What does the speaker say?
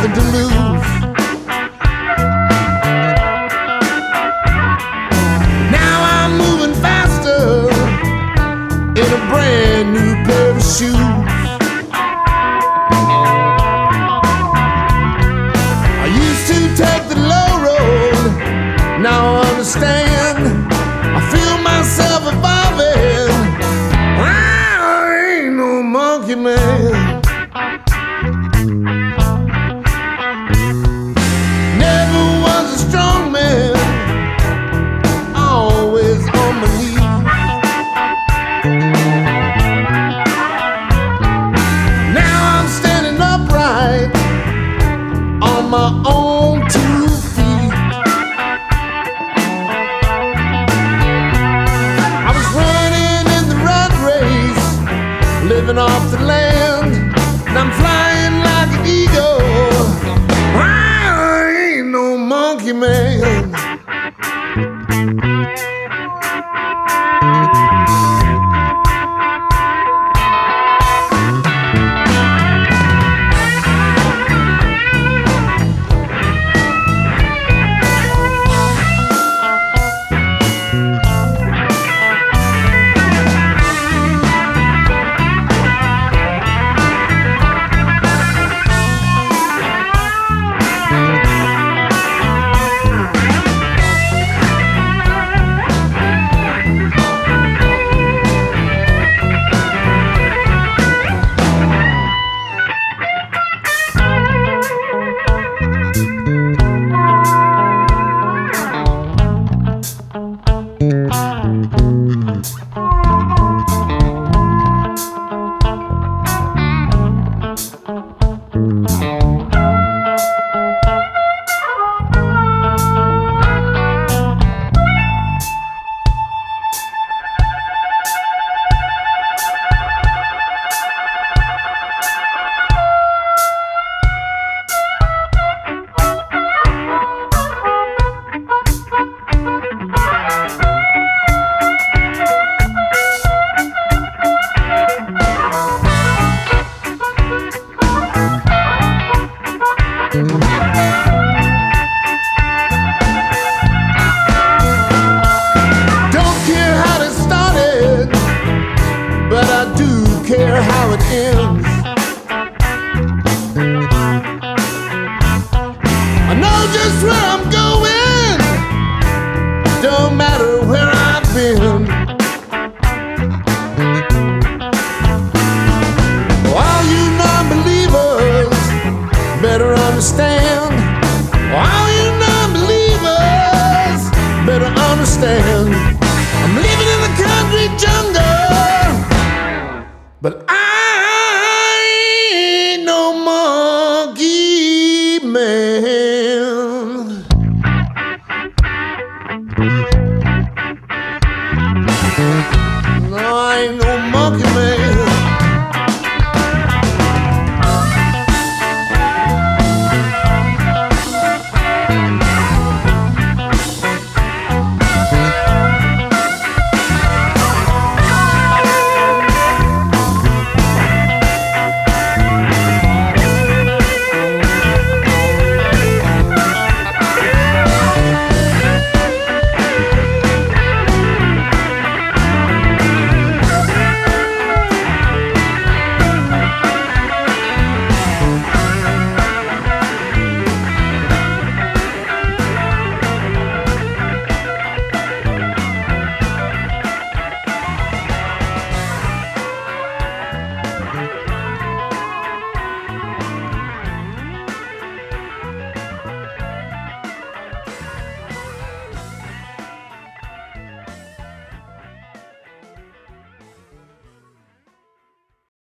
nothing to lose. Now I'm moving faster in a brand new pair of shoes. I used to take the low road, now I understand. I feel myself evolving. I ain't no monkey man. Never was a strong man, always on my knees. Now I'm standing upright on my own 2 feet. I was running in the rat race, living off the land, and I'm flying like an eagle. I ain't no monkey man. Don't care how it started, but I do care how it ends. I know just where I'm going, don't matter where I've been. All you non-believers better understand. All you non-believers better understand. I'm living in the country jungle, but I